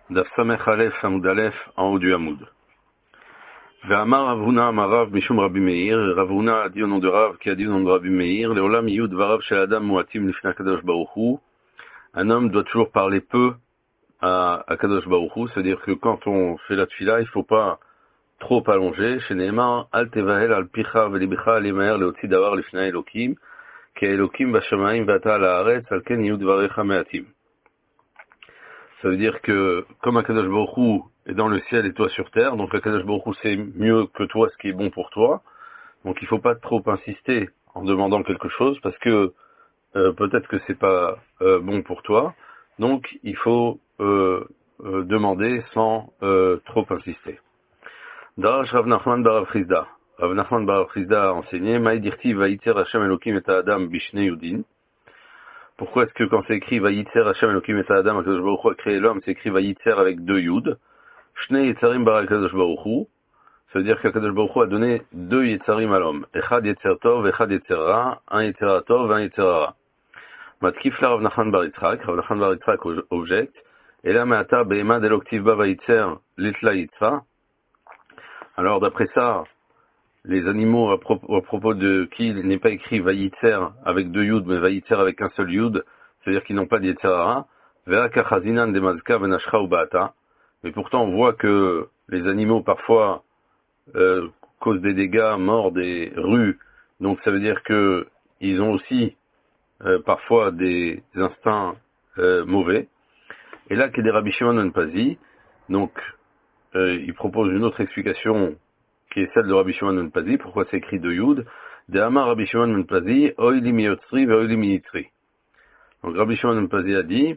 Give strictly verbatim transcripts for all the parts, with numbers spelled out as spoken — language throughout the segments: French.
Daf Samech Aleph Hamoud Aleph, en haut du Hamoud. Ve'amar Rav Huna amar Rav Mishum Rabbi Meir. Rav Huna a dit au nom de Rav, qui a dit au nom de Rabbi Meir, Leolam yud varav shel adam muatim lifnei Kadosh Baruch Hu. Un homme doit toujours parler peu à, à Kadosh Baruch Hu, c'est-à-dire que quand on fait la tfila, il faut pas trop allonger. Chez Neymar, al tevahel al picha velibicha limaer leotzi davar lifnei Elokim, ki Elokim bashamayim vata al haaretz al ken yud varecha meatim. Ça veut dire que, comme Akadosh Baruch Hu est dans le ciel et toi sur terre, donc Akadosh Baruch Hu sait mieux que toi ce qui est bon pour toi, donc il faut pas trop insister en demandant quelque chose, parce que euh, peut-être que c'est pas euh, bon pour toi, donc il faut euh, euh, demander sans euh, trop insister. Darash Rav Nachman bar Rav Chizda. Rav Nachman bar Rav Chizda a enseigné, Maï dirti vayitzer Hashem Elokim et Adam bishne yudin. Pourquoi est-ce que quand c'est écrit Vayitzer Hashem Elokim et Adam, Akadosh Baruch Hu a créé l'homme, c'est écrit Vayitzer avec deux yud, Shnei Yetzarim bar Akadosh Baruch Hu, ça veut dire qu'Akadosh Baruch Hu a donné deux Yetzarim à l'homme, Echad Yetzer Tov, Echad Yetzer Ra, un Yetzer Tov, un Yetzer Ra. Matkif la Rav Nachman bar Yitzhak, Rav Nachman bar Yitzhak objecte, et là Me'ata Be'ema Deloktiv Ba Vayitzer Litla Yitzva. Alors d'après ça, les animaux à propos, à propos de qui il n'est pas écrit Vayitzer avec deux yud, mais Vayitzer avec un seul yud, c'est-à-dire qu'ils n'ont pas de Yetzerara, Ve'aka chazinan de mazka venashcha ou ba'ata. Mais pourtant on voit que les animaux parfois euh, causent des dégâts, mordent et ruent, donc ça veut dire que ils ont aussi euh, parfois des instincts euh, mauvais. Et là, qu'il est Rabbi Shimon ben Pazi, donc euh, il propose une autre explication qui est celle de Rabbi Shimon ben Pazi, pourquoi c'est écrit de Yud, de Amar Rabbi Shimon ben Pazi, Oili miyotzri ve Oili miyitzri. Donc Rabbi Shimon ben Pazi a dit,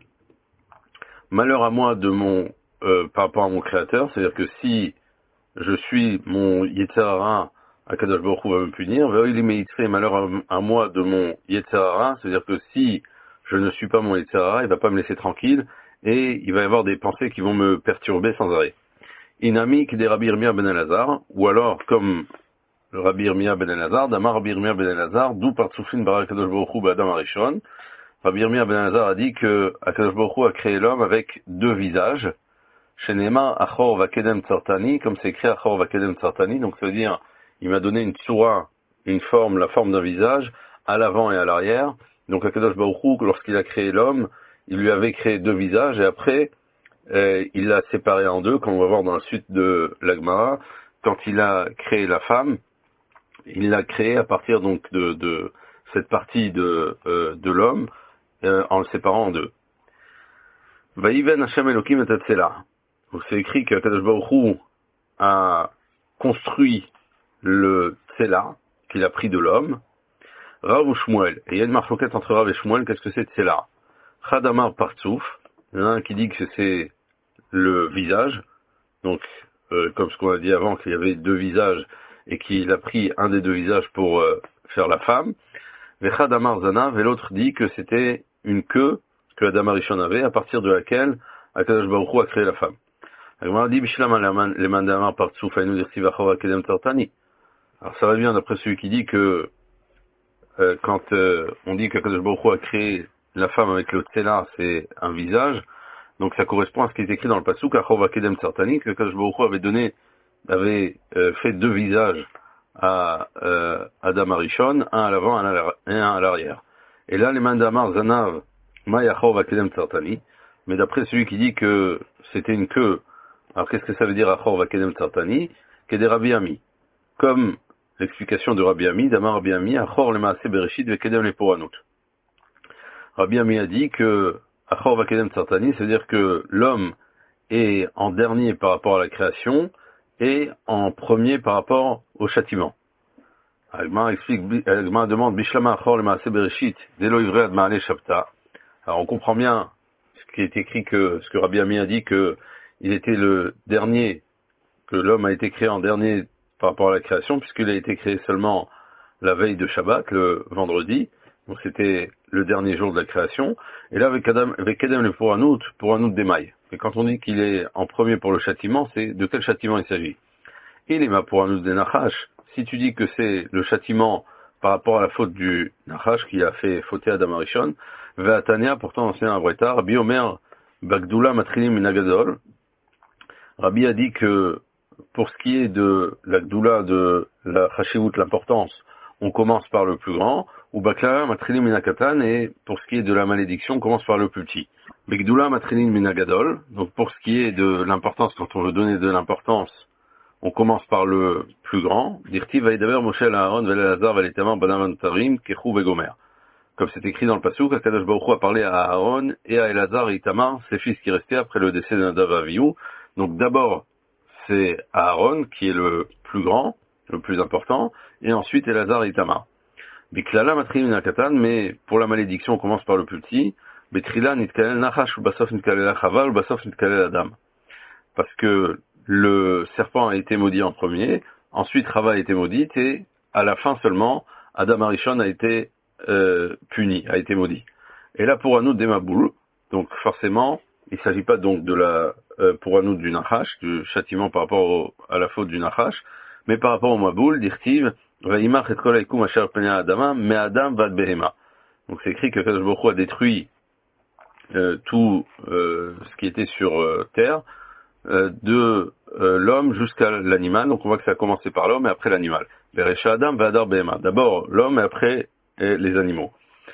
malheur à moi de mon, euh, par rapport à mon créateur, c'est-à-dire que si je suis mon Yetzerara, Akadosh Baruch Hu va me punir, ve Oili miyitzri, malheur à, à moi de mon Yetzerara, c'est-à-dire que si je ne suis pas mon Yetzerara, il va pas me laisser tranquille, et il va y avoir des pensées qui vont me perturber sans arrêt. Inamik des Rabbi Yirmiyah ben Elazar, ou alors comme le Rabbi Yirmiyah ben Elazar, d'Amar Rabbi Yirmiyah ben Elazar, d'où par Tsoufin Barak Kadosh Baruch Hu B'Adam Arishon. Rabbi Yirmiyah ben Elazar a dit que Akadosh Baruch Hu a créé l'homme avec deux visages. Shenema Achor Vakedem Tsartani, comme c'est écrit Achor Vakedem Tsartani, donc ça veut dire il m'a donné une tsura, une forme, la forme d'un visage, à l'avant et à l'arrière. Donc Akadosh Baruch Hu, lorsqu'il a créé l'homme, il lui avait créé deux visages, et après Euh, il l'a séparé en deux, comme on va voir dans la suite de l'Agmara. Quand il a créé la femme, il l'a créée à partir donc de, de cette partie de, euh, de l'homme, euh, en le séparant en deux. Vayiven Hashem Elokim et Tatsela. Donc c'est écrit que Kadosh Baruch Hu a construit le Tsela, qu'il a pris de l'homme, Rav ou Shmuel. Et il y a une marloquette entre Rav et Shmuel, qu'est-ce que c'est Tsela? Chadamar Partsouf, il y en a un qui dit que c'est le visage, donc euh, comme ce qu'on a dit avant qu'il y avait deux visages et qu'il a pris un des deux visages pour euh, faire la femme. Vechad Amar Zanav, et l'autre dit que c'était une queue que Adam Arishon avait, à partir de laquelle Akadosh Baruch Hu a créé la femme. Alors ça va bien d'après celui qui dit que euh, quand euh, on dit qu'Akadosh Baruch Hu a créé la femme avec le tsela, c'est un visage. Donc ça correspond à ce qui est écrit dans le pasuk, Achor Vakedem Tsartani, que Akadosh Baruch Hu avait donné, avait euh, fait deux visages à euh, Adam Arishon, un à l'avant et un à l'arrière. Et là, les mandamar Zanav, May Achor Vakedem Tsartani, mais d'après celui qui dit que c'était une queue, alors qu'est-ce que ça veut dire Achor Vakedem Tsartani? Qu'est des Rabbi Ami. Comme l'explication de Rabbi Ami, d'Amar Rabbi Ami, Achor le Maaseh Bereshit Vekedem le Poranut. Rabbi Ami a dit que Achor Vakedem Tsartani, c'est-à-dire que l'homme est en dernier par rapport à la création et en premier par rapport au châtiment. Agma explique, Agma demande Bishlama Achor le Maaseh Bereshit Delo Ivrei Ad Ma'ale Shabta. Alors on comprend bien ce qui est écrit, que ce que Rabbi Ami a dit, que il était le dernier, que l'homme a été créé en dernier par rapport à la création, puisqu'il a été créé seulement la veille de Shabbat, le vendredi. Donc c'était le dernier jour de la création. Et là, avec Adam, avec Adam le Poranut, Poranut d'Emaï. Et quand on dit qu'il est en premier pour le châtiment, c'est de quel châtiment il s'agit? Il est ma Poranut des Nachash. Si tu dis que c'est le châtiment par rapport à la faute du Nachash qui a fait fauter Adam Arishon, Ve'atania, pourtant ancien abretar, Biomer Bagdula Matrilim Minagadol, Rabbi a dit que pour ce qui est de la gdoula, de la chashivut, l'importance, on commence par le plus grand, ou baklala matrilim minakatan, et pour ce qui est de la malédiction, on commence par le plus petit. Begdoula matrilim minagadol, donc pour ce qui est de l'importance, quand on veut donner de l'importance, on commence par le plus grand. Dirti vaïdaber Moshe Aaron ve'Elazar ve'Itamar banav tarim kechu vegomer. Comme c'est écrit dans le pasuk, Akadosh Baruch Hu a parlé à Aaron et à Elazar et Itamar, ses fils qui restaient après le décès de Nadav et Avihu. Donc d'abord, c'est Aaron qui est le plus grand, le plus important, et ensuite Elazar et Itamar. Biklala matrim nakatan, mais pour la malédiction, on commence par le plus petit. Betrila nitkalel nachash, ou basof nitkalel chaval, ou basof nitkalel adam. Parce que le serpent a été maudit en premier, ensuite Chava a été maudite, et à la fin seulement, Adam Arishon a été euh, puni, a été maudit. Et là, pour Anoud des Maboul, donc forcément, il ne s'agit pas donc de la euh, pour Anoud du Nachash, du châtiment par rapport au, à la faute du Nachash, mais par rapport au Maboul, d'Irtiv, Vaimach et Kolaikum Asher Penia Adama, mais Adam Vad Behema. Donc c'est écrit que Kadosh Baruch Hu a détruit euh, tout euh, ce qui était sur euh, terre, euh, de euh, l'homme jusqu'à l'animal. Donc on voit que ça a commencé par l'homme et après l'animal. Beresha Adam Vadar Behema. D'abord l'homme et après et les animaux.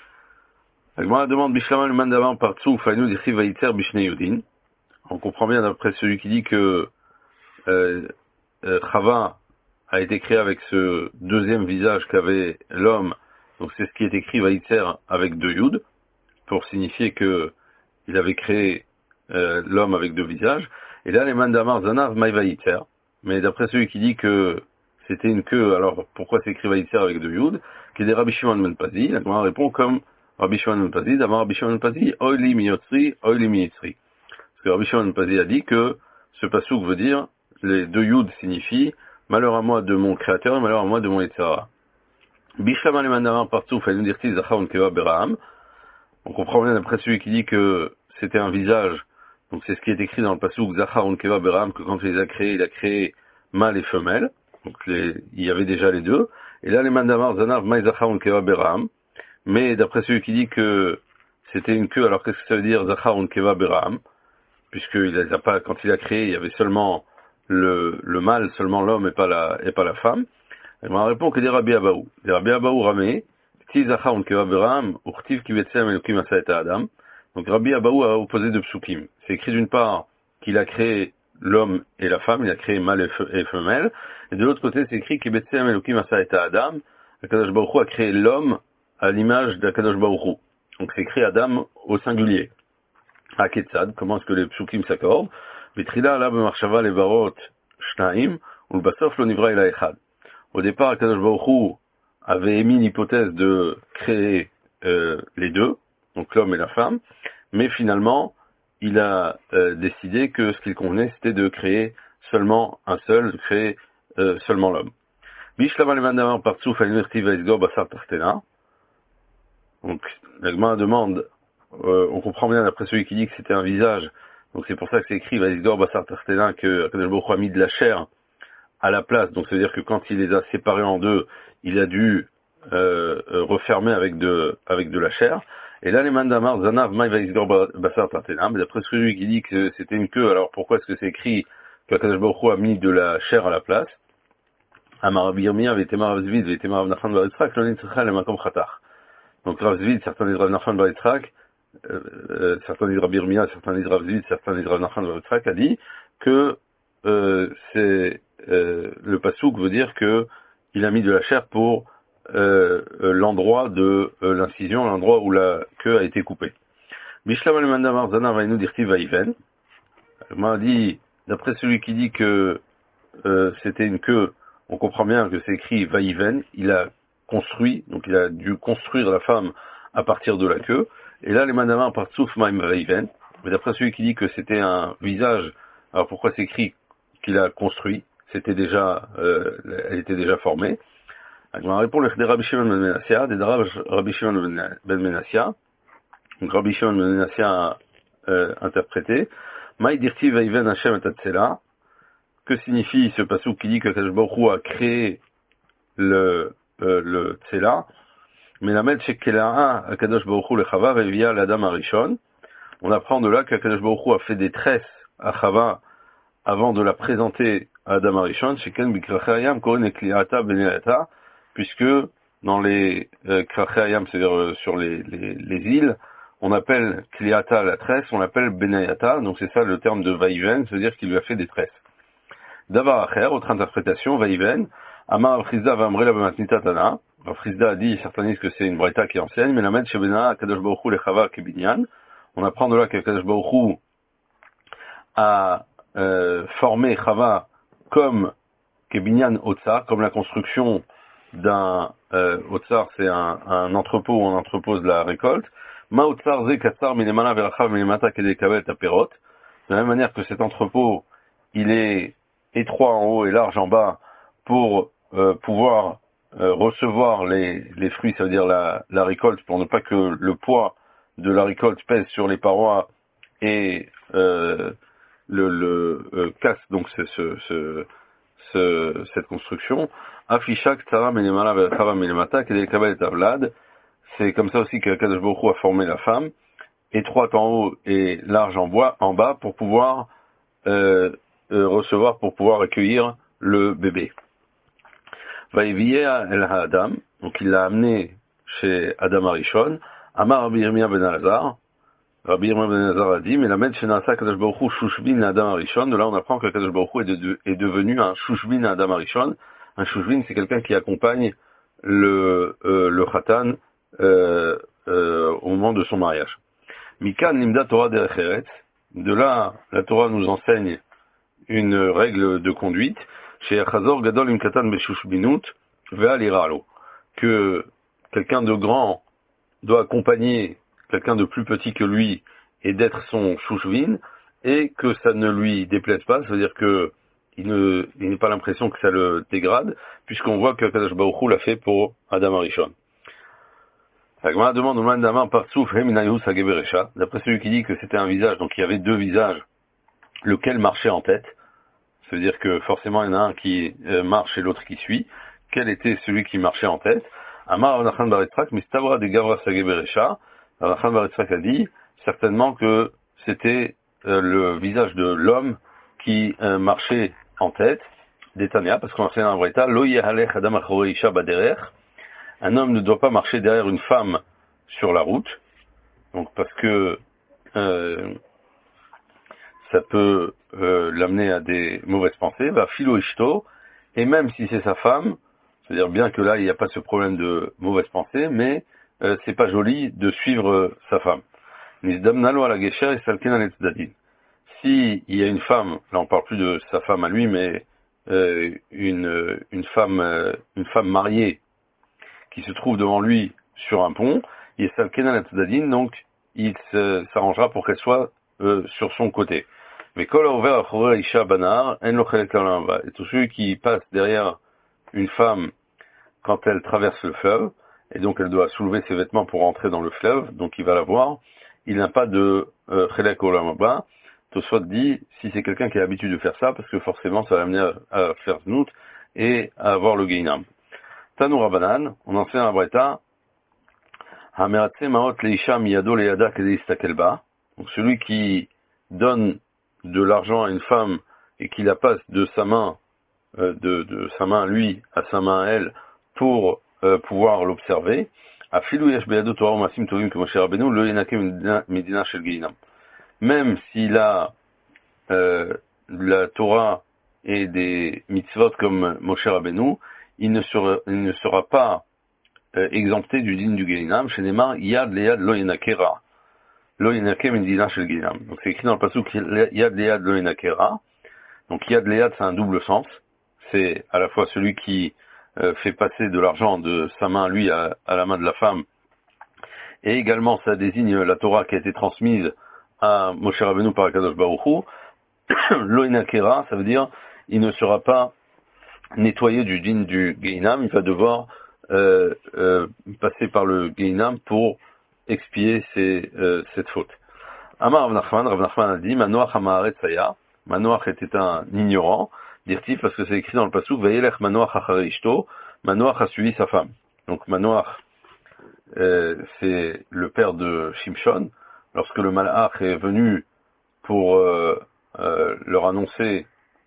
Moi, demande Bishlama le mandavan par Tsouf, Ainu Dichi Vaïtzer Bishne Yudin. On comprend bien d'après celui qui dit que euh, euh, Chava a été créé avec ce deuxième visage qu'avait l'homme. Donc c'est ce qui est écrit Vaïtzer avec deux Yud, pour signifier que il avait créé euh, l'homme avec deux visages. Et là, les mandamar Zanav Maï Vaïtzer. Mais d'après celui qui dit que c'était une queue, alors pourquoi c'est écrit Vaïtzer avec deux Yud, qui est des Rabbi Shimon ben Pazi, la Gemara répond comme Rabbi Shimon ben Pazi, d'abord Rabbi Shimon ben Pazi, Oili Miyotzri, Oili Miyitzri. Parce que Rabbi Shimon ben Pazi a dit que ce pasouk veut dire, les deux Yud signifient malheur à moi de mon créateur et malheur à moi de mon Yetzirah. Bishlama le mandamar partout, fait nous dire Zachar Unkeva Beraham. On comprend bien d'après celui qui dit que c'était un visage, donc c'est ce qui est écrit dans le pasouk Zachar Unkeva Beraham, que quand il les a créés, il a créé mâle et femelle. Donc les, il y avait déjà les deux. Et là, les mandamar Zanav Maï Zachar Unkeva Beraham. Mais d'après celui qui dit que c'était une queue, alors qu'est-ce que ça veut dire Zachar Unkeva Beraham? Puisqu'il les a pas, quand il a créé, il y avait seulement le, le mâle, seulement l'homme et pas la, et pas la femme. Et on répond que des Rabbi Abaou. Des Rabbi Abaou ramé, Ti Zachar Unkeva Beraham, Urtiv Kivetsem Elokim Asa et Adam. Donc Rabbi Abaou a opposé de psukim. C'est écrit d'une part qu'il a créé l'homme et la femme, il a créé mâle et femelle, et de l'autre côté c'est écrit Kivetsem Elokim Asa et Adam. Akadosh Baruch Hu a créé l'homme à l'image d'Akadosh Baruch Hu. Donc c'est écrit Adam au singulier. À Ketzad, comment est-ce que les psukim s'accordent? Vitrila ala b'marshava levarot shnaim, ou le basof lo nivra ela echad. Au départ, Akadosh Baruch Hu avait émis l'hypothèse de créer euh, les deux, donc l'homme et la femme, mais finalement, il a euh, décidé que ce qu'il convenait, c'était de créer seulement un seul, de créer euh, seulement l'homme. Bishlama le mandamar partsouf al nirti vaizgor basar tartena. Donc, la Gemara demande, euh, on comprend bien d'après celui qui dit que c'était un visage, donc c'est pour ça que c'est écrit vaizgor basar tartena, que Akadosh Baruch Hu a mis de la chair à la place, donc c'est-à-dire que quand il les a séparés en deux, il a dû euh, refermer avec de, avec de la chair. Et là, les mandamar zanav maï vaizgor basar tartena, mais d'après celui qui dit que c'était une queue, alors pourquoi est-ce que c'est écrit qu'Akadosh Baruch Hu a mis de la chair à la place? Amar Rabbi Yirmiyah v'etemar Rav Zvid v'etemar Rav Nachman bar Yitzchak lo nitzcha lemakom chatach. Donc Rav Zvid, certains disent Rav Nachman bar Yitzchak, euh, euh, certains disent Rabbi Yirmiyah, certains disent Rav Zvid, certains disent Rav Nachman bar Yitzchak, a dit que euh, c'est euh, le pasouk veut dire que il a mis de la chair pour euh, euh, l'endroit de euh, l'incision, l'endroit où la queue a été coupée. Bishlam al mandamar zana vainu dirti vaiven. M'a dit, d'après celui qui dit que euh, c'était une queue, on comprend bien que c'est écrit vaiven, il a construit, donc il a dû construire la femme à partir de la queue. Et là, les mandamar par tsouf maim vaiven. Mais d'après celui qui dit que c'était un visage, alors pourquoi c'est écrit qu'il a construit? C'était déjà, euh, elle était déjà formée. On va répondre les Rabbi Shimon ben Menassia, des Rabbi Shimon ben Menassia. Donc Rabbi Shimon ben Menassia a euh, interprété. Maï dirti vaiven Hashem et Atzela. Que signifie ce passouk qui dit que Akadosh Baruch Hu a créé le euh, le Tzela? Mais la med shekela'a Akadosh Baruch Hu le Chava via l'Adam Arishon. On apprend de là qu'Akadosh Baruch Hu a fait des tresses à Chava avant de la présenter à Adam Arishon, Sheken Bikrachayam Korin Ekliata Benayata, puisque dans les euh, Krachayam, c'est-à-dire euh, sur les, les, les îles, on appelle Kliata la tresse, on l'appelle Benayata, donc c'est ça le terme de Vaïven, c'est-à-dire qu'il lui a fait des tresses. Davar Acher, autre interprétation, Vaïven, Amar Frizda Vamrela Bematnita Tana, Frizda a dit, certains disent que c'est une braïta qui est ancienne, mais la met chez Bena, Kadosh Baruch Hu Lechava Kebinyan, on apprend de là que Kadosh Baruch Hu a euh, formé Chava comme Kebinyan Otsar, comme la construction d'un euh, Otsar, c'est un, un entrepôt où on entrepose la récolte. Ma Otsar ze katsar minemala verachav minemata kedekabel taperot. De la même manière que cet entrepôt, il est étroit en haut et large en bas pour euh, pouvoir euh, recevoir les, les fruits, ça veut dire la, la récolte, pour ne pas que le poids de la récolte pèse sur les parois et euh, le, le euh, casse donc ce, ce, ce, ce, cette construction. Afishak Tsara Menemala Verchava Menemata Kedekabel Tavlad. C'est comme ça aussi que Kadosh Baruch Hu a formé la femme, étroite en haut et large en, bois, en bas, pour pouvoir euh, euh, recevoir, pour pouvoir accueillir le bébé. Vaïviya El Adam, donc il l'a amené chez Adam Arishon. Amar Rabbi Yirmiyah ben Elazar. Rabbi Yirmiyah ben Elazar a dit, mais la med Shenasa Kadosh Baruch Hu Shushvin Adam Arishon. De là, on apprend que Kadosh Baruch Hu est, de, est devenu un Shushvin Adam Arishon. Un Shushvin, c'est quelqu'un qui accompagne le euh, le Khatan euh, euh, au moment de son mariage. Mikan Nimda Torah Derech Eretz. De là, la Torah nous enseigne une règle de conduite. Chez Chazor Gadol Im Katan Beshushbinut Ve'al Iralo. Que quelqu'un de grand doit accompagner quelqu'un de plus petit que lui et d'être son Shushvin, et que ça ne lui déplaise pas, c'est-à-dire que il ne, il n'a pas l'impression que ça le dégrade, puisqu'on voit que Kadosh Baruch Hu l'a fait pour Adam Arishon. La Gemara demande au Mandamar Partsouf Heminayus Hageberesha, d'après celui qui dit que c'était un visage, donc il y avait deux visages, lequel marchait en tête, c'est-à-dire que forcément il y en a un qui marche et l'autre qui suit. Quel était celui qui marchait en tête? Amar Avnachan Baritzrak, Mistavra de Gavra Hageberesha. Avnachan Baritzrak a dit certainement que c'était euh, le visage de l'homme qui euh, marchait en tête, d'Etania, parce qu'on enseigne un vrai état, Lo yehalech adam achorei isha baderech. Un homme ne doit pas marcher derrière une femme sur la route, donc parce que euh, ça peut euh, l'amener à des mauvaises pensées. Va philo ishto, et même si c'est sa femme, c'est-à-dire bien que là il n'y a pas ce problème de mauvaises pensées, mais euh, c'est pas joli de suivre euh, sa femme. Nizdamnalo ala gesher et salken al tzadin. Si il y a une femme, là on parle plus de sa femme à lui, mais euh, une une femme euh, une femme mariée qui se trouve devant lui sur un pont, il est salken al tzadin, donc il se, s'arrangera pour qu'elle soit euh, sur son côté. Mais kol haover achorei isha banar en lo chelek l'olam haba. Et tous ceux qui passent derrière une femme quand elle traverse le fleuve, et donc elle doit soulever ses vêtements pour entrer dans le fleuve, donc il va la voir, il n'a pas de chelek olam haba. Tosfot dit, si c'est quelqu'un qui a l'habitude de faire ça, parce que forcément ça va amener à, à faire znout et à avoir le geinam. Tanou Rabanan, on enseigne un breta, Hameratse maot leisha miyado leyada kedei yistakel ba. Donc celui qui donne de l'argent à une femme et qui la passe de sa main, euh, de, de sa main à lui à sa main à elle, pour euh, pouvoir l'observer. Afilu yesh beyado Torah umasim tovim que Moshe Rabbeinu lo yenake medina shel geinam. Même s'il a euh, la Torah et des mitzvot comme Moshe Rabbeinu, il ne sera, il ne sera pas euh, exempté du din du Geinam. Chez Neymar, Yad Leyad Lo Yenakera. Lo Yenake Medina shel Geinam. Donc c'est écrit dans le pasuk Yad Leyad Lo Yenakera. Donc Yad Leyad, c'est un double sens. C'est à la fois celui qui euh, fait passer de l'argent de sa main, lui, à, à la main de la femme. Et également, ça désigne la Torah qui a été transmise à Moshe Rabbeinu par Kadosh Baruch Hu. Lo Yenakera, ça veut dire il ne sera pas nettoyé du din du Geinam, il va devoir euh, euh, passer par le Geinam pour expier ses, euh, cette faute. Amar Rav Nachman, Rav Nachman a dit, Manoach Hamaharet Saya, Manoach était un ignorant, dire-t-il, parce que c'est écrit dans le pasuk, Vayelech Manoach Acharei Ishto, Manoach a suivi sa femme. Donc Manoach, euh, c'est le père de Shimshon. Lorsque le Malach est venu pour euh, euh, leur annoncer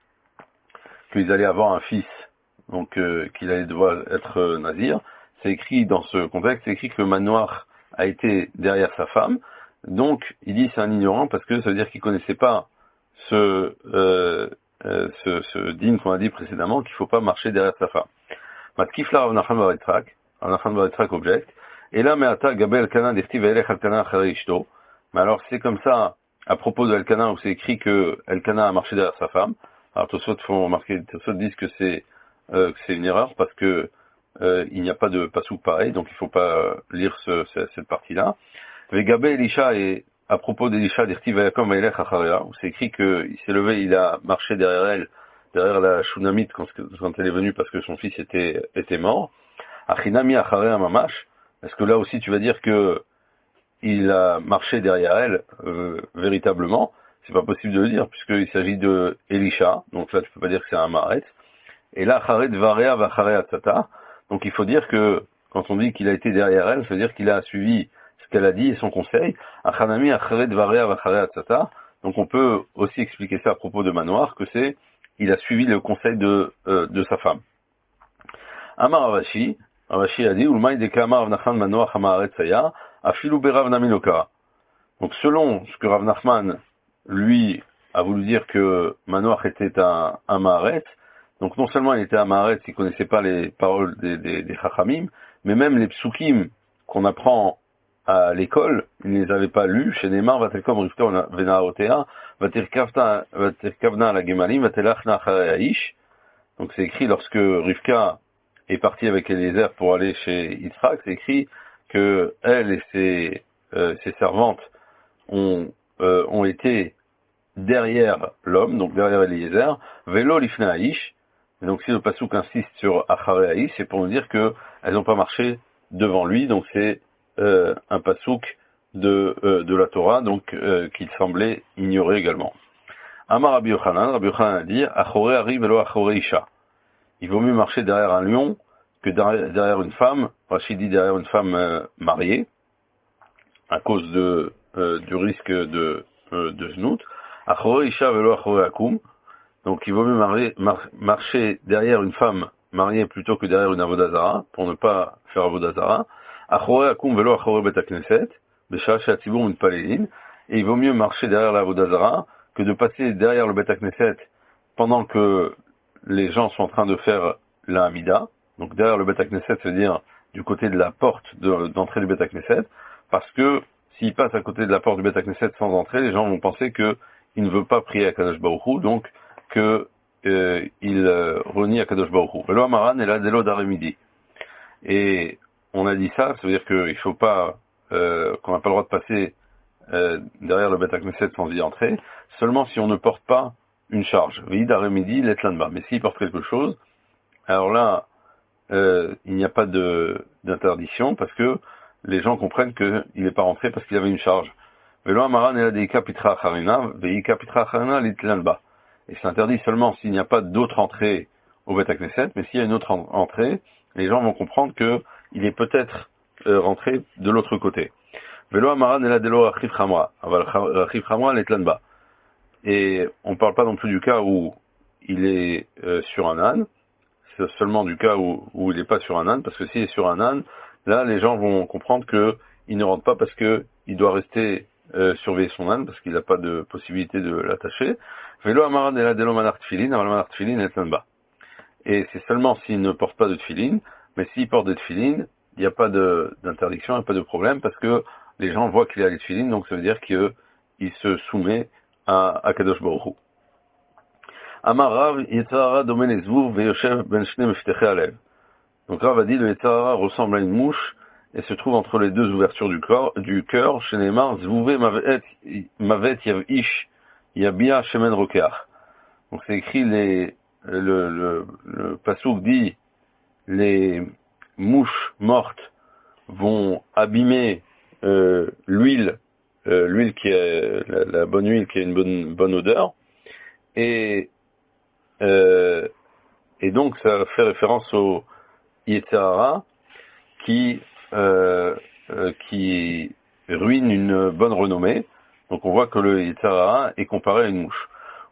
qu'ils allaient avoir un fils, donc euh, qu'il allait devoir être euh, nazir, c'est écrit dans ce contexte, c'est écrit que le manoir a été derrière sa femme, donc il dit c'est un ignorant parce que ça veut dire qu'il connaissait pas ce, euh, euh, ce, ce dîme qu'on a dit précédemment, qu'il faut pas marcher derrière sa femme. Matkifla Rav Nachman bar Yitzhak, Rav Nachman bar Yitzhak objecte, et là me'ata gabel Elkana dirtiv elech Elkana acharei ishto. Mais alors c'est comme ça à propos de Elkana où c'est écrit que Elkana a marché derrière sa femme. Alors Tosfot font remarquer, Tosfot disent que c'est euh, que c'est une erreur parce que euh, il n'y a pas de pasouk pareil, donc il faut pas lire ce, ce, cette partie-là. Vegabé Elisha, et à propos d'Elisha dirtiv Vayakom elech acharei, où c'est écrit qu'il s'est levé, il a marché derrière elle, derrière la Shunamite quand, quand elle est venue parce que son fils était était mort. Achinami acharei mamash. Est-ce que là aussi tu vas dire que il a marché derrière elle euh, véritablement? C'est pas possible de le dire puisqu'il s'agit de Elisha, donc là tu peux pas dire que c'est un Maaret. Et là acharei dvareya v'acharei atzata, donc il faut dire que quand on dit qu'il a été derrière elle, ça veut dire qu'il a suivi ce qu'elle a dit et son conseil. Achanami acharei dvareya v'acharei atzata, donc on peut aussi expliquer ça à propos de Manoir, que c'est il a suivi le conseil de euh, de sa femme. Amar Ravashi, Ravashi a dit Ulmaï de Kamar Rav Nachman Manoach Hamaharet Saya, Afilu Berav Namiloka. Donc selon ce que Rav Nachman lui a voulu dire que Manoach était un, un Maharet, donc non seulement il était un Maharet, il connaissait pas les paroles des, des, des Chachamim, mais même les psukim qu'on apprend à l'école, il ne les avait pas lus. Chez Neymar, Vatelkom Rivka Venaotea, Vaterkavna la Gemalim, Vatelachna Acharei Aish. Donc c'est écrit lorsque Rivka est partie avec Eliezer pour aller chez Yitzhak, c'est écrit que elle et ses, euh, ses servantes ont, euh, ont été derrière l'homme, donc derrière Eliezer, Velo Lifnei Aish. Et donc si le pasuk insiste sur Acharei Aish, c'est pour nous dire que elles n'ont pas marché devant lui, donc c'est euh, un pasuk de, euh, de la Torah, donc euh, qu'il semblait ignorer également. Amar Rabbi Yochanan, Rabbi Yochanan a dit Achorei Ari velo Achorei Isha. Il vaut mieux marcher derrière un lion que derrière une femme. Rachid dit derrière une femme euh, mariée, à cause de, euh, du risque de, euh, de znout. Achorei Isha velo Achorei Akum. Donc il vaut mieux marcher, mar- marcher derrière une femme mariée plutôt que derrière une avodazara, pour ne pas faire avodazara. Achorei Akum velo Achorei Bet HaKnesset, B'sha'ah she'hatzibur mitpalelin. Et il vaut mieux marcher derrière la avodazara que de passer derrière le Bet HaKnesset pendant que les gens sont en train de faire la Hamida. Donc derrière le Bet HaKnesset, c'est-à-dire du côté de la porte de, d'entrée du Bet HaKnesset, parce que s'il passe à côté de la porte du Bet HaKnesset sans entrer, les gens vont penser que il ne veut pas prier à Kadosh Baruch Hu, donc que euh, il euh, renie à Kadosh Baruch Hu. Velo Amaran et la Delo d'Aremidi. Et on a dit ça, ça veut dire qu'il faut pas, euh, qu'on n'a pas le droit de passer euh, derrière le Bet HaKnesset sans y entrer, seulement si on ne porte pas une charge. Veid Aremidi l'etlanba. Mais s'il porte quelque chose, alors là, euh, il n'y a pas de d'interdiction parce que les gens comprennent qu'il n'est pas rentré parce qu'il avait une charge. Velo Amaran et la Deika Pitra Acharina, Veika Pitra Acharina l'etlanba. Et c'est interdit seulement s'il n'y a pas d'autre entrée au Bet HaKnesset, mais s'il y a une autre en- entrée, les gens vont comprendre que il est peut-être euh, rentré de l'autre côté. Velo Amaran et la Delo Achif Chamra, Achif Chamra l'etlanba. Et on ne parle pas non plus du cas où il est euh, sur un âne, c'est seulement du cas où, où il n'est pas sur un âne, parce que s'il est sur un âne, là les gens vont comprendre qu'il ne rentre pas parce qu'il doit rester euh, surveiller son âne, parce qu'il n'a pas de possibilité de l'attacher. Velo amaran ela delo manar tfilin, aval manar tfilin et bas. Et c'est seulement s'il ne porte pas de tfilin, mais s'il porte des tfilin, il n'y a pas de, d'interdiction, il n'y a pas de problème, parce que les gens voient qu'il a les tfilin, donc ça veut dire qu'il se soumet à, à Kadosh Baruch Hu. Amar Rav, Yetzirah domen ezvuv veyoshev ben shne meftechei alev. Donc Rav a dit, le Yetzirah ressemble à une mouche et se trouve entre les deux ouvertures du corps, du cœur, chez Neymar, zvuve mavet, mavet yav ish, yabia shemen rokeach. Donc c'est écrit, les, le, le, le pasouk dit, les mouches mortes vont abîmer euh, l'huile, euh, l'huile qui est la, la bonne huile qui a une bonne, bonne odeur, et euh, et donc ça fait référence au Yetzirah qui euh, euh, qui ruine une bonne renommée. Donc on voit que le Yetzirah est comparé à une mouche.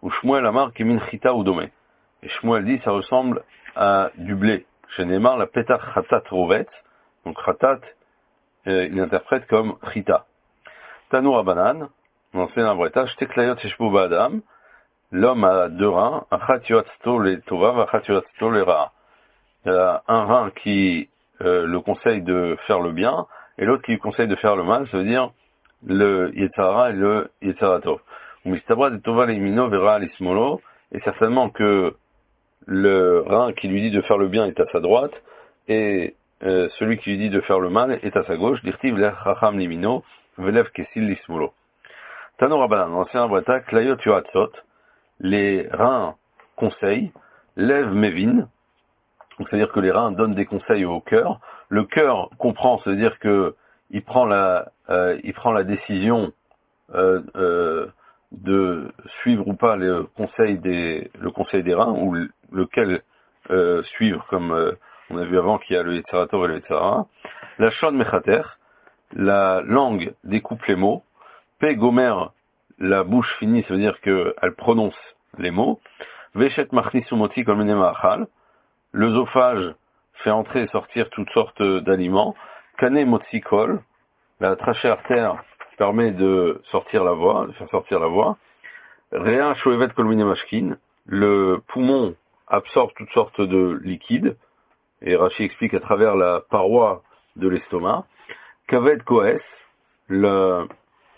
ou Shmuel Amar Kemin Chita ou Domé. Et Shmuel dit, ça ressemble à du blé. Chez Neymar, la Petach Chatat Rovet, donc Chatat, euh, il interprète comme Chita. Tanoura Banan, on fait un bretage, Teklayot Sheshbo Ba'adam, l'homme a deux reins, Achat Yoatzto le Tova, Achat Yoatzto le Ra. Il y a un rein qui euh, le conseille de faire le bien, et l'autre qui lui conseille de faire le mal, ça veut dire le Yetzara et le Yetzaratov. Mistabra de Tova Leimino Vera Lismolo, et certainement que le rein qui lui dit de faire le bien est à sa droite, et euh, celui qui lui dit de faire le mal est à sa gauche. Dirtiv Lech Chacham Limino, Velev Kesil Lismolo. Tano Rabbanan, ancien Breta, Klayot Yoatzot, les reins conseillent, lèvent Mevin, donc c'est-à-dire que les reins donnent des conseils au cœur. Le cœur comprend, c'est-à-dire que il prend la, euh, il prend la décision euh, euh, de suivre ou pas le conseil des, le conseil des reins, ou lequel euh, suivre, comme euh, on a vu avant qu'il y a le Yetzarator et le Yetzara. La Shon Mechater, la langue découpe les mots. Pe Gomer, la bouche finie, ça veut dire qu'elle prononce les mots. Veshet Machnisumoti Kol Mene Ma'achal, l'œsophage fait entrer et sortir toutes sortes d'aliments. Kane Motzi Kol, la trachée artère permet de sortir la voix, de faire sortir la voix. Réa Shoevet Kol Mene Mashkin, le poumon absorbe toutes sortes de liquides, et Rashi explique à travers la paroi de l'estomac. Kaved Koes, le,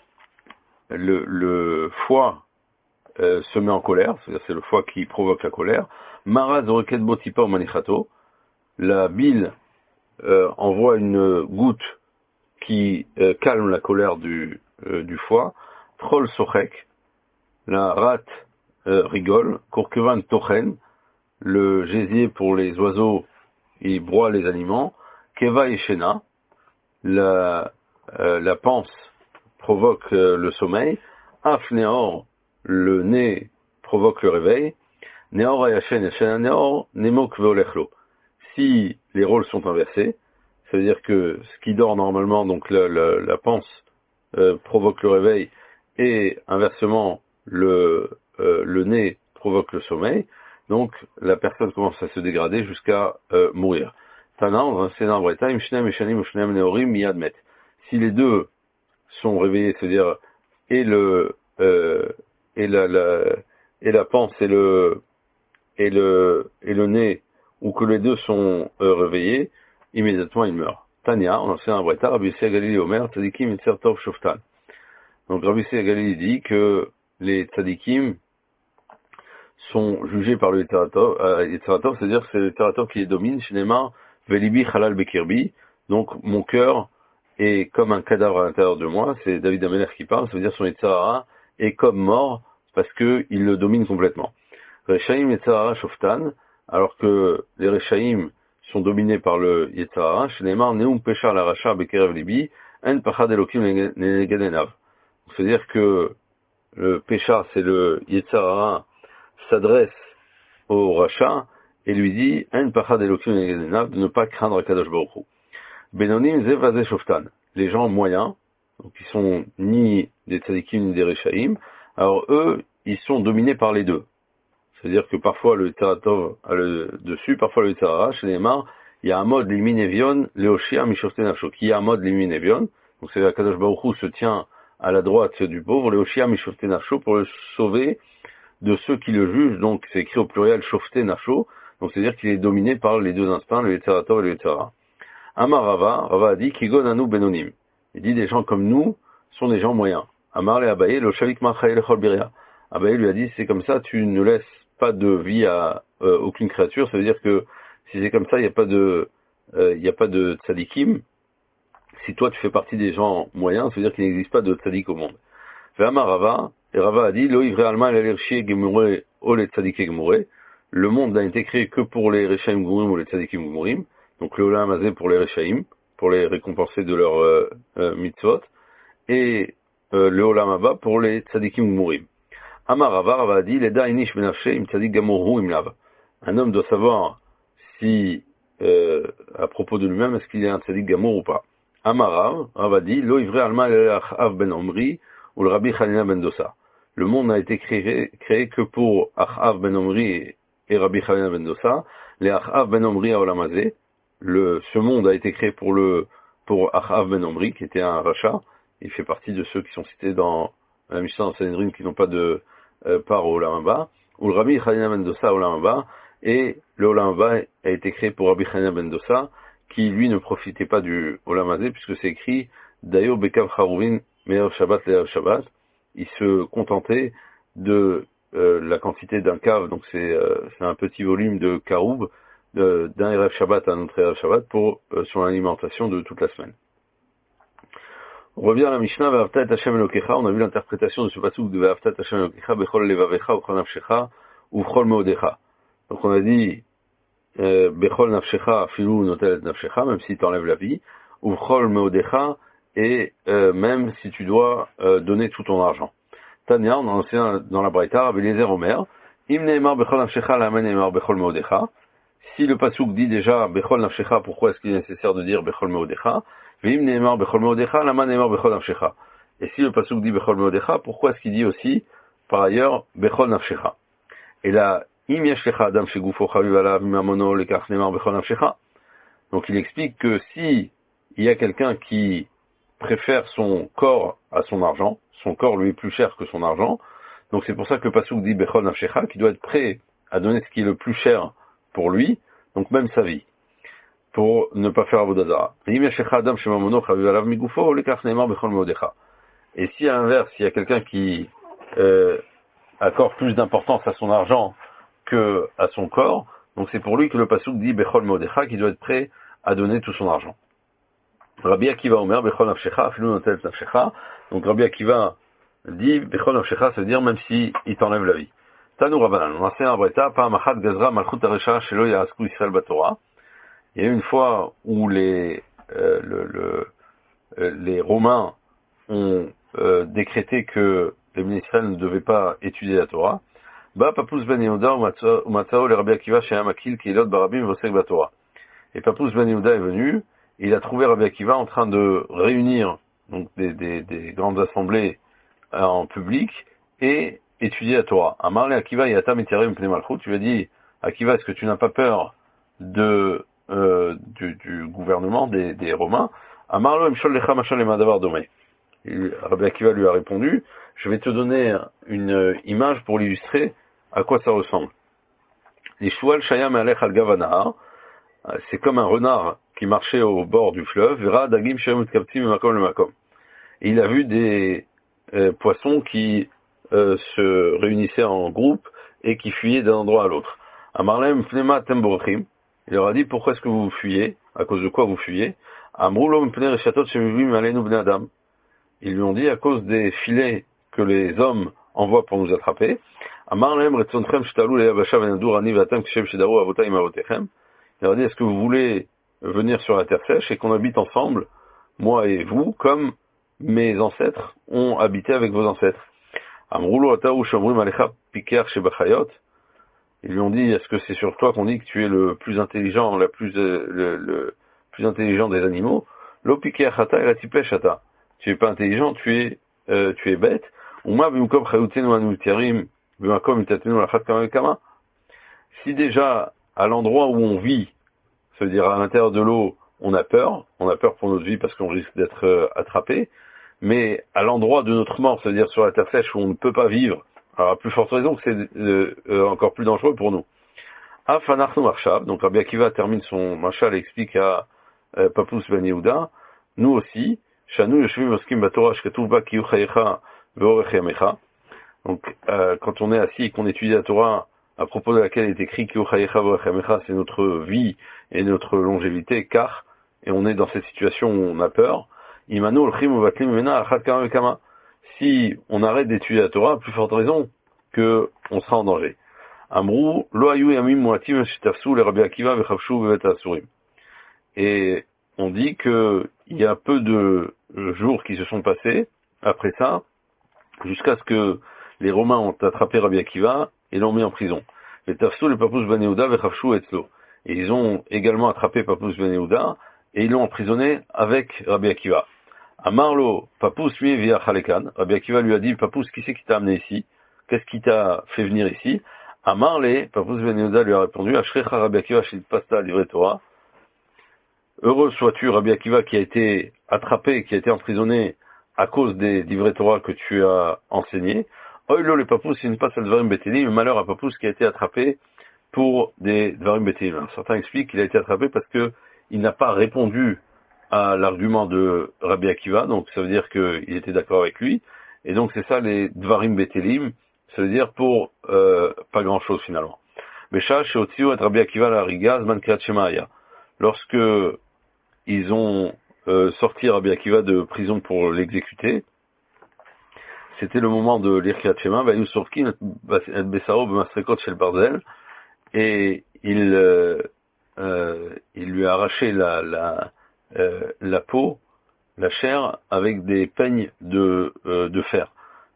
le, le foie euh, se met en colère, c'est-à-dire c'est le foie qui provoque la colère. Maraz Oreket Botipa ou Manichato, la bile euh, envoie une goutte qui euh, calme la colère du, euh, du foie. Troll Sochek, la rate euh, rigole. Kurkevan Tochen, le gésier pour les oiseaux, il broie les aliments. Keva Eshena, la, euh, la panse provoque euh, le sommeil. Afneor, le nez provoque le réveil. Neor Ayashen Yashen Neor, Nemok Veolechlo. Si les rôles sont inversés, ça veut dire que ce qui dort normalement, donc la, la, la panse, euh, provoque le réveil, et inversement, le, euh, le nez provoque le sommeil. Donc la personne commence à se dégrader jusqu'à euh, mourir. Tanan, c'est un vrai time, Shnem Eshanim Shnem Neorim Miyadmet. Si les deux sont réveillés, c'est-à-dire et le euh, et la, la et la panse et le et le et le nez, ou que les deux sont euh, réveillés, immédiatement il meurt. Tania, on en sait un vrai tard, Rabbi Yossi Galili Omer, Tzadikim Yetzer Tov Shoftan. Donc Rabbi Yossi Galili dit que les tzadikim sont jugés par le Yetzeratov, euh, Yetzeratov, c'est-à-dire que c'est le Yetzeratov qui les domine, Shinema Velibi Halal Bekirbi, donc mon cœur est comme un cadavre à l'intérieur de moi, c'est David Ameler qui parle, ça veut dire son Yetzerara est comme mort, parce que il le domine complètement. Rechaim Yetzerara Shoftan, alors que les Rechaim sont dominés par le Yetzerara, Shenemar Neum Pesha la Racha Bekerev Libi, En Pachad Elokim Negedenav. C'est-à-dire que le Pesha, c'est le Yetzerara, s'adresse au Racha et lui dit En Pachad Elokim Negedenav, de ne pas craindre Kadosh Baruch Hu. Benonim Zevazé Shoftan, les gens moyens, donc ils sont ni des tzadikim ni des Rechaim, alors eux, ils sont dominés par les deux. C'est-à-dire que parfois le Yetzeratov a le dessus, parfois le Yetzerara, chez les Mar, il y a un mode Limin Evion, Leoshia Mishofte Nafsho, qui a un mode Limin Evion, donc c'est la Kadosh Baruch Hu se tient à la droite du pauvre, Leoshia Mishofte Nafsho, pour le sauver de ceux qui le jugent, donc c'est écrit au pluriel Shofte Nafsho, donc c'est-à-dire qu'il est dominé par les deux instincts, le Yetzeratov et le Yetzerara. Amar Rava, Rava a dit, Kigon Anu Benonim. Il dit, des gens comme nous sont des gens moyens. Amar le Abaye, le Shavik Machaye le Cholbiria. Abaye lui a dit, c'est comme ça, tu ne laisses pas de vie à euh, aucune créature, ça veut dire que si c'est comme ça, il n'y a pas de euh, il n'y a pas de tzadikim. Si toi tu fais partie des gens moyens, ça veut dire qu'il n'existe pas de tzadik au monde. Ve'amar Rava, et Rava a dit, lo ivre alma el ershie gemure o le tzadike gemure. Le monde n'a été créé que pour les rechaim gemurim ou les tzadikim gemurim. Donc le olam hazé pour les rechaim, pour les récompenser de leur euh, euh, mitzvot, et euh, le olam haba pour les tzadikim gemurim. Amar Rava, Rava a dit, Leda inish benafshe im tzadik gamorhu im lav. Un homme doit savoir si, euh, à propos de lui-même, est-ce qu'il est un tzadik gamour ou pas. Amar Rav, Rava dit, Lo ivre alma el av ben omri, ou le rabbi Chanina ben Dosa. le monde n'a été créé, créé que pour Achav ben Omri et Rabbi Chanina ben Dosa, les Achav ben Omri à Olam Hazeh. Le, ce monde a été créé pour le, pour Achav ben Omri, qui était un rachat. Il fait partie de ceux qui sont cités dans la Mishnah dans Sanhedrin qui n'ont pas de euh, part au Olam Haba, ou le Rabbi Chanina ben Dosa au Olam Haba, et le Olam Haba a été créé pour Rabbi Chanina ben Dosa, qui lui ne profitait pas du Olam Hazeh, puisque c'est écrit Dayo Bekav Charuvin Me'er Shabbat Le'er Shabbat. Il se contentait de euh, la quantité d'un cave, donc c'est euh, c'est un petit volume de karoub, euh, d'un Erev Shabbat à un autre Erev Shabbat pour euh, son alimentation de toute la semaine. On revient à la Mishnah, Ve'avta et Hashem Elokecha. On a vu l'interprétation de ce pasuk de Ve'avta et Hashem Elokecha, Bechol Levavecha, Uchol Nafshecha, Uchol Meodecha. Donc on a dit, euh, Bechol Nafshecha, Filou Notel et Nafshecha, même si t'enlèves la vie, Uchol Meodecha, et euh, même si tu dois euh, donner tout ton argent. Tanya, on a enseigné dans la Braïta, Rabbi Eliezer Omer, Im Neemar Bechol Nafshecha, Lamen Neemar Bechol Meodecha. Si le pasuk dit déjà Bechol Nafshecha, pourquoi est-ce qu'il est nécessaire de dire Bechol Meodecha? Ve'im Neemar Bechol Meodecha, Laman Neemar Bechol Nafshecha. Et si le pasuk dit Bechol Meodecha, pourquoi est-ce qu'il dit aussi, par ailleurs, Bechol Nafshecha? Et là, Im Yesh Lecha Adam Shegufo Chaviv Alav Mamono Lekach Neemar Bechol Nafshecha. Donc il explique que si il y a quelqu'un qui préfère son corps à son argent, son corps lui est plus cher que son argent, donc c'est pour ça que le pasuk dit Bechol Nafshecha, qui doit être prêt à donner ce qui est le plus cher pour lui, donc même sa vie, pour ne pas faire Avodah Zara. Et si à l'inverse, il y a quelqu'un qui euh, accorde plus d'importance à son argent que à son corps, donc c'est pour lui que le pasuk dit Bechol Meodecha, qui doit être prêt à donner tout son argent. Rabbi Akiva Omer Bechol Nafshecha, Afilu Notel Nafshecha. Donc Rabbi Akiva dit Bechol Nafshecha, ça veut dire même si il t'enlève la vie. Tanou Rabbanan, on enseigne en Breta, Pa'am Achat Gazra Malchut Haresha Shelo Ya'asku Yisrael Batorah. Il y a une fois où les euh, le, le, euh, les Romains ont euh, décrété que les Israël ne devaient pas étudier la Torah. Ba Papus ben Yehuda ou Matzao le Rabbi Akiva Sheyam Akil Keilot Barabim Vosek Batorah. Et Papus ben Yehuda est venu, et il a trouvé Rabbi Akiva en train de réunir donc des, des, des grandes assemblées euh, en public et étudier la Torah. Amar le Akiva Yatam Etiarim Pnei Malchut. Tu lui as dit, Akiva, est-ce que tu n'as pas peur de Euh, du, du gouvernement des, des Romains? Amarlo Emshol Lecha Mashal Emadavar Domé. Rabbi Akiva lui a répondu, je vais te donner une image pour l'illustrer à quoi ça ressemble. L'Ishwal Shayam Alech Al Gavanahar, c'est comme un renard qui marchait au bord du fleuve, Vera Dagim Shayam Utkaptim Makom le Makom. Et il a vu des euh, poissons qui euh, se réunissaient en groupe et qui fuyaient d'un endroit à l'autre. Amarlem Pnema Temborchim. Il leur a dit, pourquoi est-ce que vous fuyez? À cause de quoi vous fuyez? Ils lui ont dit, à cause des filets que les hommes envoient pour nous attraper. Il leur a dit, est-ce que vous voulez venir sur la terre sèche et qu'on habite ensemble, moi et vous, comme mes ancêtres ont habité avec vos ancêtres? Ils lui ont dit, est-ce que c'est sur toi qu'on dit que tu es le plus intelligent, la plus, euh, le, le plus intelligent des animaux? L'opikeachata et la tipeshata. Tu es pas intelligent, tu es, euh, tu es bête. Si déjà, à l'endroit où on vit, c'est-à-dire à l'intérieur de l'eau, on a peur, on a peur pour notre vie parce qu'on risque d'être euh, attrapé, mais à l'endroit de notre mort, c'est-à-dire sur la terre sèche où on ne peut pas vivre, alors, à plus forte raison que c'est euh, euh, encore plus dangereux pour nous. Afanarnu Arshav, donc Rabbi Akiva termine son machal et explique à euh, Papus ben Yehuda, nous aussi, Shanu Yoshvim Oskim Batorah Shkatuv Ba Kiyu Chayecha Ve'orech Yamecha. Donc, euh, quand on est assis et qu'on étudie la Torah, à propos de laquelle est écrit Kiyu Chayecha Ve'orech Yamecha, c'est notre vie et notre longévité, car, et on est dans cette situation où on a peur, Imanu Olchim Uvatlim Mena Achat Kama Vekama. Si on arrête d'étudier la Torah, à plus forte raison que on sera en danger. Amrou, lo ayu yamim moatim shetafsu le Rabbi Akiva vechavshu bevet asurim. Et on dit que il y a peu de jours qui se sont passés après ça, jusqu'à ce que les Romains ont attrapé Rabbi Akiva et l'ont mis en prison. Vetafsu le Papus ben Yehuda vechavshu etzlo. Et ils ont également attrapé Papus ben Yehuda et ils l'ont emprisonné avec Rabbi Akiva. Amarlo, Papous mi via Khalekan. Rabbi Akiva lui a dit, Papous, qui c'est qui t'a amené ici? Qu'est-ce qui t'a fait venir ici? Amarle, Papous ben Yehuda lui a répondu, Ashrecha Rabbi Akiva shel pasta livré Torah. Heureux sois-tu, Rabbi Akiva, qui a été attrapé, qui a été emprisonné à cause des livrets Torah que tu as enseignés. Oilo le Papous, il ne passe à Dvarim Betelim, le malheur à Papous qui a été attrapé pour des Dvarim Betelim. Certains expliquent qu'il a été attrapé parce que il n'a pas répondu à l'argument de Rabbi Akiva, donc ça veut dire qu'il était d'accord avec lui, et donc c'est ça les Dvarim Betelim, ça veut dire pour euh, pas grand chose finalement. Besha Sheotziu et Rabbi Akiva la Riga, Zman Kriyat Shema. Lorsque ils ont euh, sorti Rabbi Akiva de prison pour l'exécuter, c'était le moment de l'Ir Kriyat Shema, Vayu Sorkin et Besaro B'Masrekot Shel Barzel, et il, euh, euh, il lui a arraché la, la Euh, la peau, la chair, avec des peignes de, euh, de fer.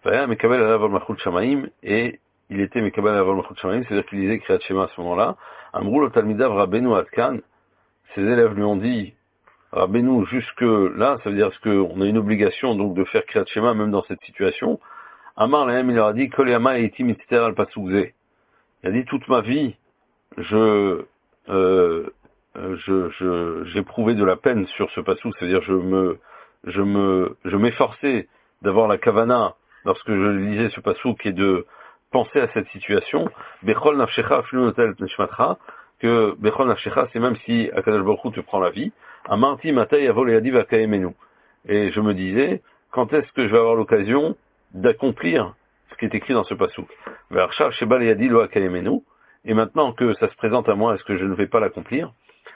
Et il était Mekabel Aval Malchut Shamayim, c'est-à-dire qu'il lisait Kriyat Shema à ce moment-là. Amrou Talmidav Rabbeinu Adkan, ses élèves lui ont dit, Rabbeinu jusque là, ça veut dire qu'on a une obligation donc de faire Kriyat Shema même dans cette situation. Amar Lahem, il leur a dit, Kolyama et Iti Mitzter al Pasukze. Il a dit, toute ma vie, je, euh, je, je, j'éprouvais de la peine sur ce passou, c'est-à-dire je me, je me, je m'efforçais d'avoir la kavana lorsque je lisais ce passou qui est de penser à cette situation. Bechol nafshecha flunotel neshmatra, que Bechol nafshecha, c'est même si Akadosh Baruch Hu te prend la vie. Amarti matay avol yadi vakaemenu. Et je me disais, quand est-ce que je vais avoir l'occasion d'accomplir ce qui est écrit dans ce passou? Ve'arshav shebal yadi lo akaemenu. Et maintenant que ça se présente à moi, est-ce que je ne vais pas l'accomplir?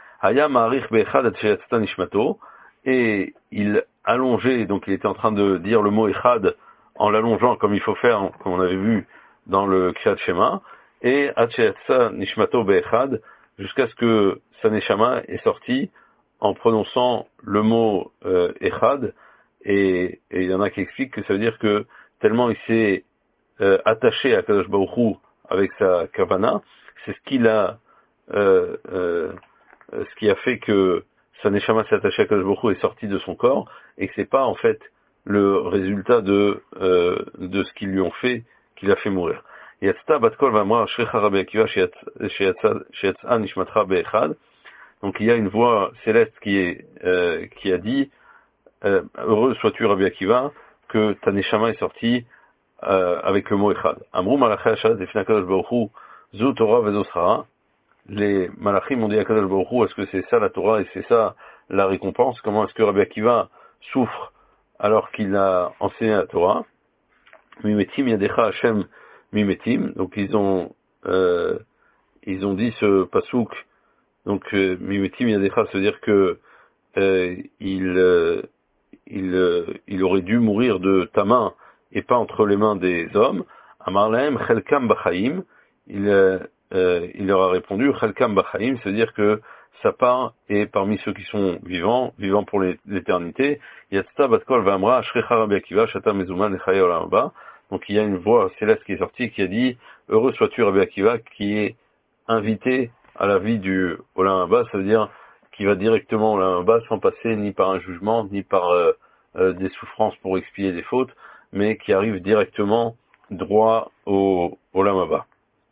Et il allongeait, donc il était en train de dire le mot Echad en l'allongeant comme il faut faire, comme on avait vu dans le Kriyat Shema, et Atcheatsa Nishmato Be'echad, jusqu'à ce que sa Neshama est sortie en prononçant le mot euh, Echad, et, et il y en a qui expliquent que ça veut dire que tellement il s'est euh, attaché à Kadosh Baruch Hu avec sa kavana, c'est ce qu'il a euh, euh, ce qui a fait que sa neshama s'est attachée à Kadosh Baruch Hu est sortie de son corps, et que c'est pas en fait le résultat de euh, de ce qu'ils lui ont fait qui l'a fait mourir. Yatzta bat kol v'amra shrecha Rabbi Akiva sheyatz'a nishmatra be'echad. Donc il y a une voix céleste qui est euh, qui a dit euh, heureux sois-tu Rabbi Akiva que ta neshama est sortie euh, avec le mot echad. Amru malachei hashalat lefnei Kadosh Baruch Hu zu Torah vezo schara. Les malachim ont dit à Kadosh Baruch Hu, est-ce que c'est ça la Torah et c'est ça la récompense? Comment est-ce que Rabbi Akiva souffre alors qu'il a enseigné la Torah? Mimetim yadecha Hashem mimetim. Donc ils ont euh, ils ont dit ce pasuk. Donc euh, mimetim yadecha, ça veut dire que euh, il euh, il euh, il aurait dû mourir de ta main et pas entre les mains des hommes. Amar lahem chelkam b'chaim. Il euh, Euh, il leur a répondu, Chalkam Bachaim, c'est-à-dire que sa part est parmi ceux qui sont vivants, vivants pour l'éternité. Yatzta Batkol Vamra, Shrecha Rabbi Akiva, Shata Mezuman Lechaya Olam Haba. Donc il y a une voix céleste qui est sortie qui a dit, heureux sois-tu Rabbi Akiva, qui est invité à la vie du Olam Haba, ça veut dire qui va directement au Olam Haba sans passer ni par un jugement, ni par euh, euh, des souffrances pour expier des fautes, mais qui arrive directement droit au Olam Haba.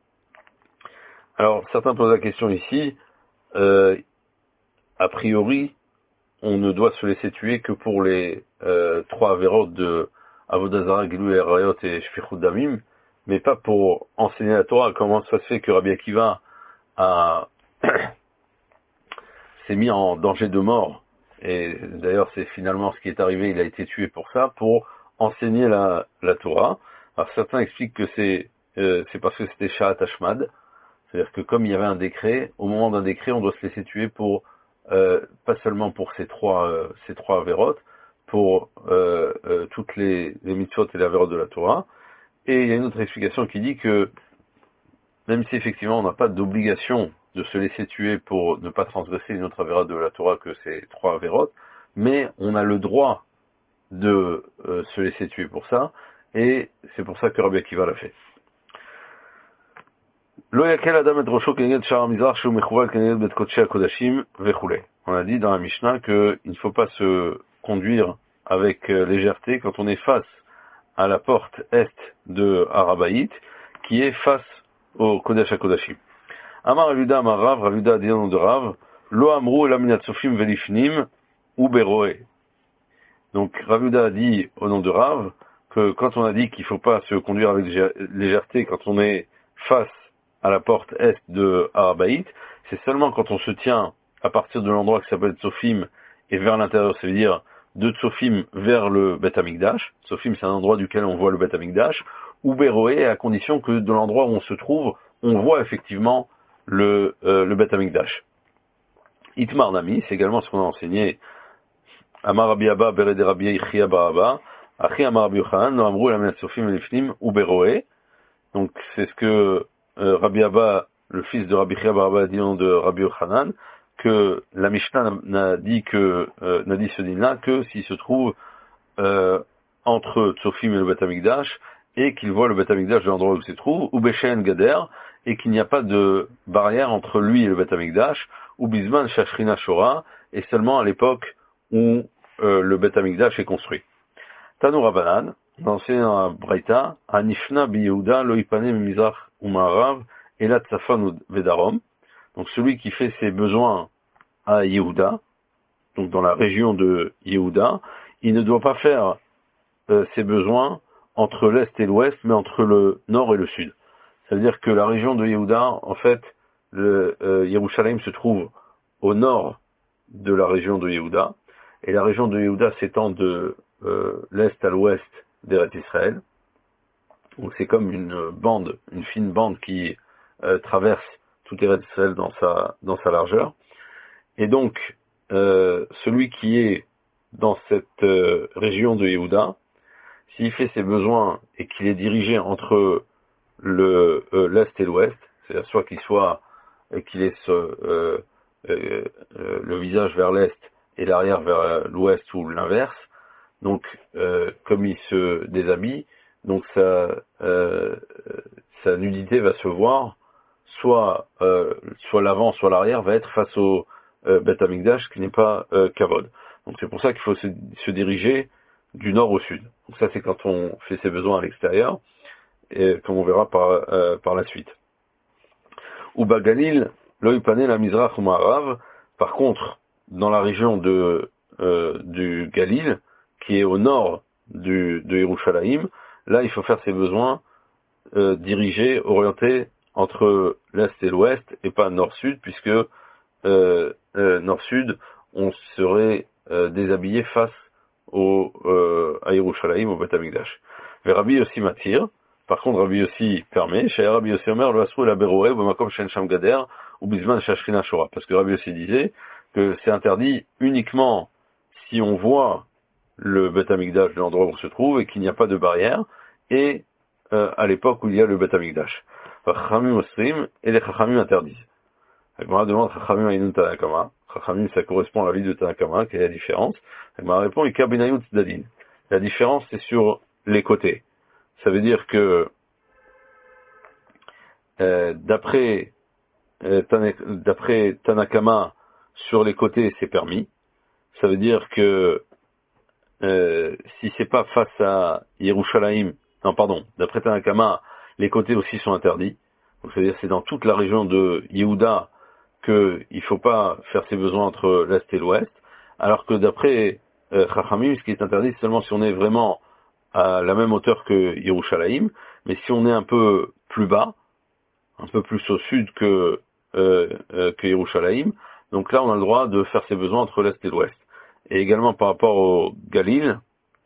Alors, certains posent la question ici, euh, a priori, on ne doit se laisser tuer que pour les euh, trois avérotes de Avodah Zarah, Gilui Arayot et Shfichut Damim, mais pas pour enseigner la Torah. Comment ça se fait que Rabbi Akiva a s'est mis en danger de mort, et d'ailleurs c'est finalement ce qui est arrivé, il a été tué pour ça, pour enseigner la, la Torah. Alors certains expliquent que c'est euh, c'est parce que c'était Sha'at Hashmad. C'est-à-dire que comme il y avait un décret, au moment d'un décret, on doit se laisser tuer pour euh, pas seulement pour ces trois euh, ces trois avérotes, pour euh, euh, toutes les, les mitzvot et les avérotes de la Torah. Et il y a une autre explication qui dit que même si effectivement on n'a pas d'obligation de se laisser tuer pour ne pas transgresser une autre avérote de la Torah que ces trois avérotes, mais on a le droit de euh, se laisser tuer pour ça, et c'est pour ça que Rabbi Akiva l'a fait. On a dit dans la Mishnah qu'il ne faut pas se conduire avec euh, légèreté quand on est face à la porte est de Harabaït, qui est face au Kodesh HaKodashim. Amar Ravuda Amar Rav, Ravuda a dit au nom de Rav, Lo Amru Ela Minat Sofim Velifnim ou Beroe. Donc Ravuda a dit au nom de Rav que quand on a dit qu'il ne faut pas se conduire avec légèreté quand on est face à la porte est de Harabaït, c'est seulement quand on se tient à partir de l'endroit qui s'appelle Tsofim et vers l'intérieur, ça veut dire de Tsofim vers le Bet Amikdash. Tsofim, c'est un endroit duquel on voit le Bet Amikdash, ou Beroé, à condition que de l'endroit où on se trouve, on voit effectivement le, euh, le Bet Amikdash. Itmar Nami, c'est également ce qu'on a enseigné. Amar Rabbi Abba, Bered Rabbi Yechia Baraba, Achi Amar Rabbi Yochanan, no Amru Elamet Tsofim Elifnim, ou Beroé. Donc c'est ce que euh, Rabbi Abba, le fils de Rabbi Yechia Baraba, a dit au nom de Rabbi Yochanan, que la Mishnah n'a dit que euh, n'a dit ce din-là que s'il se trouve euh, entre Tsofim et le Bet Amikdash et qu'il voit le Bet Amikdash de l'endroit où il se trouve, ou Beshen Gader, et qu'il n'y a pas de barrière entre lui et le Bet Amikdash, ou Bisman Shashrina Shora, et seulement à l'époque où euh, le Bet Amikdash est construit. Tanu Rabbanan, dans la Braïta, Anifna bi Yehuda lo ipane mizrach umarav elat tzafon vedarom. Donc celui qui fait ses besoins à Yehuda, donc dans la région de Yehuda, il ne doit pas faire euh, ses besoins entre l'est et l'ouest, mais entre le nord et le sud. Ça veut dire que la région de Yehuda, en fait, le euh, Yerushalayim se trouve au nord de la région de Yehuda, et la région de Yehuda s'étend de euh, l'est à l'ouest d'Eretz Israël. Donc c'est comme une bande, une fine bande qui euh, traverse tout Eretz Israël dans sa dans sa largeur. Et donc euh, celui qui est dans cette euh, région de Yehuda, s'il fait ses besoins et qu'il est dirigé entre le euh, l'est et l'ouest, c'est-à-dire soit qu'il soit euh, qu'il ait ce, euh, euh, euh, le visage vers l'est et l'arrière vers l'ouest ou l'inverse, donc euh, comme il se déshabille, donc sa euh, sa nudité va se voir, soit euh, soit l'avant, soit l'arrière va être face au euh, Bet Amikdash, qui n'est pas euh, Kavod. Donc c'est pour ça qu'il faut se, se diriger du nord au sud. Donc ça c'est quand on fait ses besoins à l'extérieur, et comme on verra par euh, par la suite. Ou Bagalil, loïpané la Mizrach ou Ma'arav. Par contre, dans la région de euh, du Galil, qui est au nord du de Yerushalayim, là il faut faire ses besoins euh, dirigés, orientés entre l'est et l'ouest, et pas nord-sud, puisque euh, euh, nord-sud, on serait euh, déshabillé face au euh, à Yerushalayim, au Bet Amikdash. Mais Rabbi Yossi m'attire. Par contre, Rabbi Yossi permet. Chez Rabbi Yossi Omer, le asrou la beroé, ou makom shen sham gader, ou bisman shashrina shora. Parce que Rabbi Yossi disait que c'est interdit uniquement si on voit le Bet Amikdash de l'endroit où on se trouve et qu'il n'y a pas de barrière, et euh, à l'époque où il y a le Bet Amikdash. Chachamim osrim, et les Chachamim interdisent. Agmara demande Chachamim aynun Tanakama. Chachamim, ça correspond à la vie de Tanakama, quelle est la différence? Agmara répond Ika benayut tzadin. La différence, c'est sur les côtés. Ça veut dire que euh, d'après euh, d'après Tanakama, sur les côtés, c'est permis. Ça veut dire que euh, si c'est pas face à Yerushalayim, non pardon, d'après Tanakama, les côtés aussi sont interdits. Donc c'est-à-dire c'est dans toute la région de Yehuda qu'il ne faut pas faire ses besoins entre l'est et l'ouest, alors que d'après euh, Chachamim, ce qui est interdit, c'est seulement si on est vraiment à la même hauteur que Yerushalayim, mais si on est un peu plus bas, un peu plus au sud que, euh, euh, que Yerushalayim, donc là on a le droit de faire ses besoins entre l'est et l'ouest. Et également par rapport au Galil,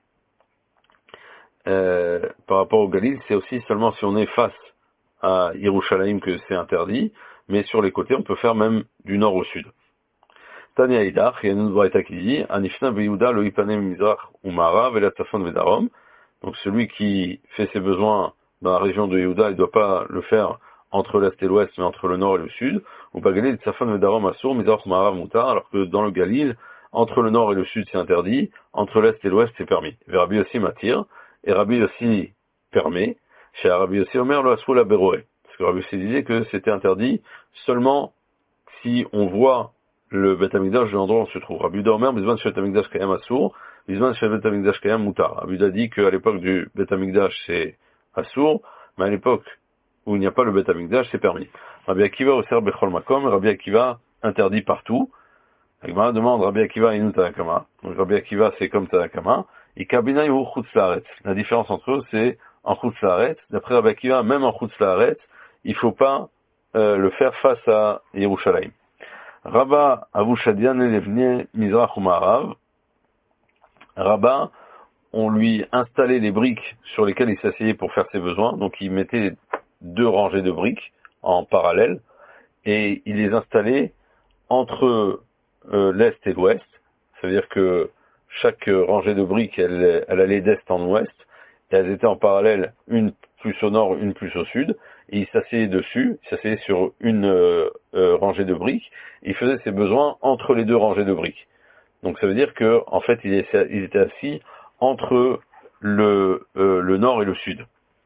euh, par rapport au Galil, c'est aussi seulement si on est face à Yerushalayim que c'est interdit, mais sur les côtés on peut faire même du nord au sud. Tania Idach, il y a une braïta qui dit Anifna beYuda lo ipanem mizrach umarav velat tzafon vedarom. Donc celui qui fait ses besoins dans la région de Yehuda, il ne doit pas le faire entre l'est et l'ouest, mais entre le nord et le sud. Ou Bagalil tzafon vedarom asur mizrach umarav mutar, alors que dans le Galil, entre le nord et le sud c'est interdit, entre l'est et l'ouest c'est permis. Et Rabbi Yossi m'attire, et Rabbi Yossi permet. Chez Rabbi Yossi Omer lo asur la beroé. Parce que Rabbi Yossi disait que c'était interdit seulement si on voit le Bet Amikdash de l'endroit où on se trouve. Rabbi Yehuda Omer, bisman shel Bet Amikdash kayam asur, Bisman chez Bet Hamikdash Kayam Mutar. Rabbi Yehuda dit qu'à l'époque du Bet Hamikdash c'est assour, mais à l'époque où il n'y a pas le Bet Hamikdash c'est permis. Rabbi Akiva Oser Bechol Makom, Rabbi Akiva interdit partout. La Gemara demande Rabbi Akiva Inu Tanakama. Donc Rabbi Akiva c'est comme Tanakama. Et Kabina Yu Chutz Laaretz. La différence entre eux c'est en Chutz Laaretz. D'après Rabbi Akiva, même en Chutz Laaretz, il faut pas euh, le faire face à Yerushalayim. Rabba Avushadian Elevne Mizrach Umarav. Rabba, on lui installait les briques sur lesquelles il s'asseyait pour faire ses besoins. Donc il mettait deux rangées de briques en parallèle et il les installait entre euh, l'est et l'ouest. Ça veut dire que chaque rangée de briques, elle, elle allait d'est en ouest et elles étaient en parallèle, une plus au nord, une plus au sud. Et il s'asseyait dessus, il s'asseyait sur une euh, euh, rangée de briques. Et il faisait ses besoins entre les deux rangées de briques. Donc ça veut dire que en fait il était assis entre le, euh, le nord et le sud.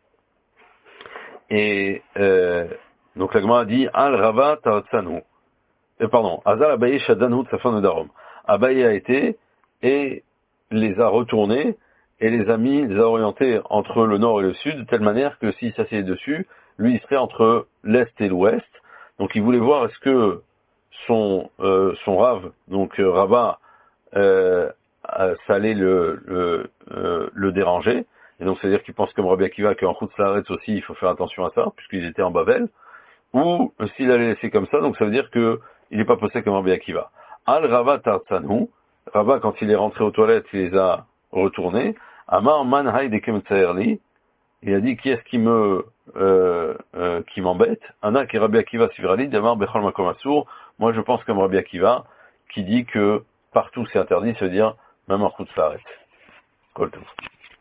Et euh, donc la Gemara dit Al Rava Taratsanu. Et pardon, Azal Abaye Shadanu Tsafan Darom. Abaye a été et les a retournés et les a mis, les a orientés entre le nord et le sud de telle manière que s'il s'asseyait dessus, lui il serait entre l'est et l'ouest. Donc il voulait voir est-ce que son euh, son rave, donc euh, Rabat, euh, ça allait le le, euh, le déranger. Et donc c'est-à-dire qu'il pense comme Rabbi Akiva qu'en Chutz Laaretz aussi il faut faire attention à ça puisqu'ils étaient en Bavel. Ou s'il allait laisser comme ça, donc ça veut dire que il n'est pas posé comme Rabbi Akiva. Al Rava Tartsanu, Rabat quand il est rentré aux toilettes il les a retournés. Amar Man Haydekem Tsaerli, il a dit qui est-ce qui me euh, euh, qui m'embête? Ana qui Rabbi Akiva Sivrali Damar Bechol Makom Asur. Moi je pense comme Rabbi Akiva qui dit que partout c'est interdit, ça veut dire même en Chutz Laaretz. Kol Tov.